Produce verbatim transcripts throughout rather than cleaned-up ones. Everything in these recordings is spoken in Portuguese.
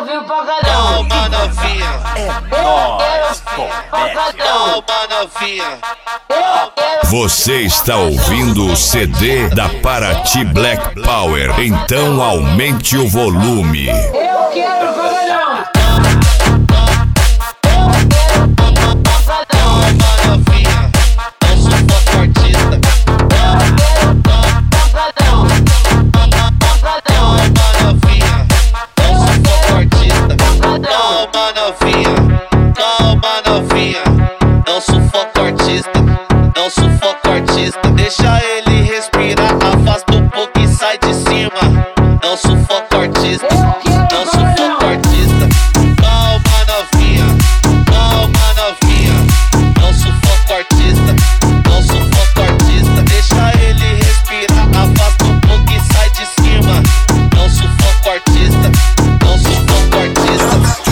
ouvir pancadão. Calma, novinha. Eu quero pancadão. Calma, novinha. Eu quero. Você está ouvindo o C D da Paraty Black Power. Então aumente o volume. Eu quero pancadão. Não sufoca o artista, não sufoca o artista. Deixa ele respirar, afasta um pouco e sai de cima. Não sufoca o artista, não sufoca o artista. Calma, novinha, calma, novinha. Não sufoca o artista, não sufoca o artista. Deixa ele respirar, afasta um pouco e sai de cima. Não sufoca o artista, não sufoca o artista.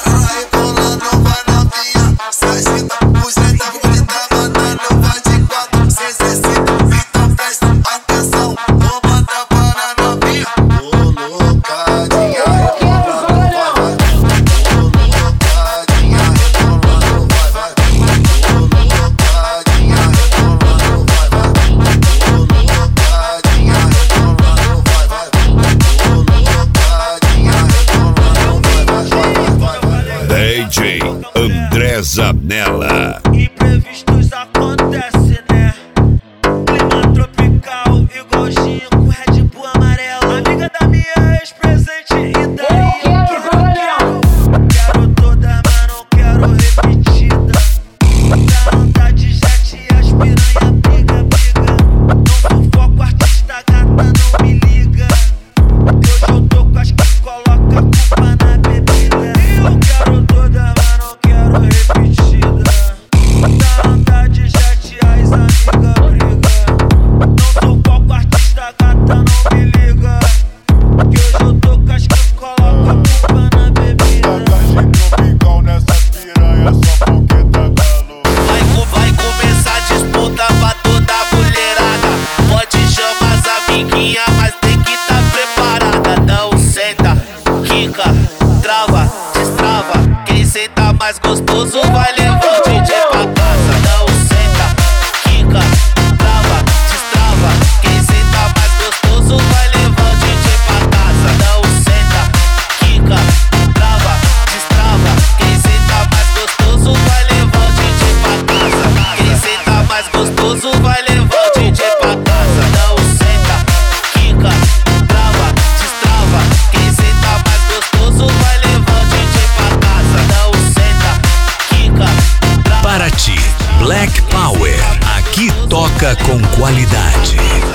D J André Zanella. Imprevistos acontecem, né? Clima tropical, igual gin com Red Bull amarelo. Amiga da minha ex-presente, e daí eu quero, quero. Quero toda, mas não quero repetida. Da vontade já te as piranha briga, briga. Não sufoco artista, gata, não me liga. Hoje eu tô com as que coloca a culpa na bebida. Eu quero toda, mas não quero repetida. Da vontade já te as amiga briga. Não sou pouco artista, gata, não me liga. Que hoje eu tô com as que coloca a culpa na bebida. Tropical nessa piranha só porque tá calor. Vai, co- vai começar a disputa pra toda a mulherada. Pode chamar as amiguinhas, mas tem que tá preparada. Não senta, quica, trava, destrava. Quem senta mais gostoso vai levar o D J pra casa. Não senta, quica, trava, destrava. Quem senta mais gostoso vai levar o D J pra casa. Não senta, quica, trava, destrava. Quem senta mais gostoso vai levar o D J pra casa. Quem senta mais gostoso vai levar o D J pra casa. Não senta, quica, trava, destrava. Quem senta mais gostoso vai levar o D J pra casa. Não senta, quica, trava. Paraty Black Power. Aqui toca com qualidade.